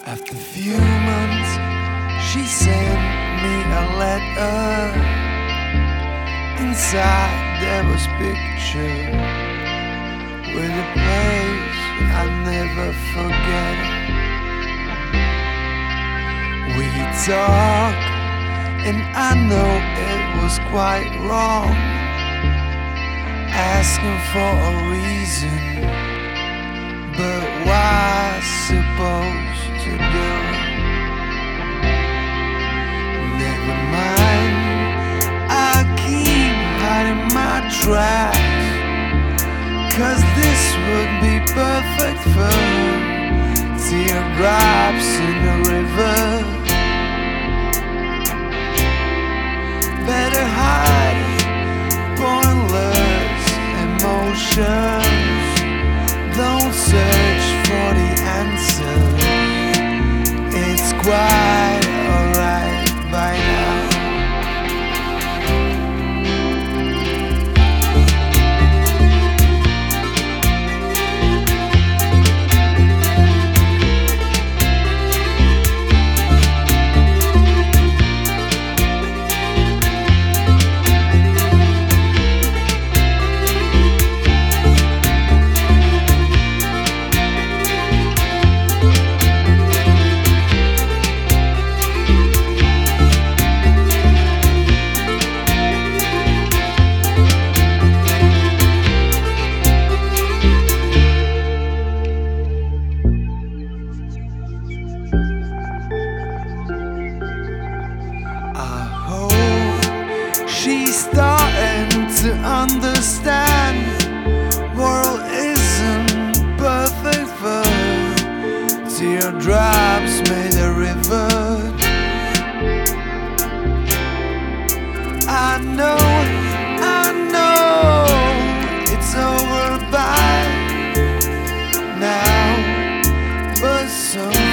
After few months, she sent me a letter. Inside there was picture with a place I'd never forget. We talked, and I know it was quite wrong, asking for a reason, but why supposed to do? Never mind, I keep hiding my tracks, 'cause this would be perfect for teardrops in the river. Better hide pointless emotions. Don't search for the answers. It's quite alright by now. She's starting to understand world isn't perfect for teardrops made a river. I know it's over by now, but some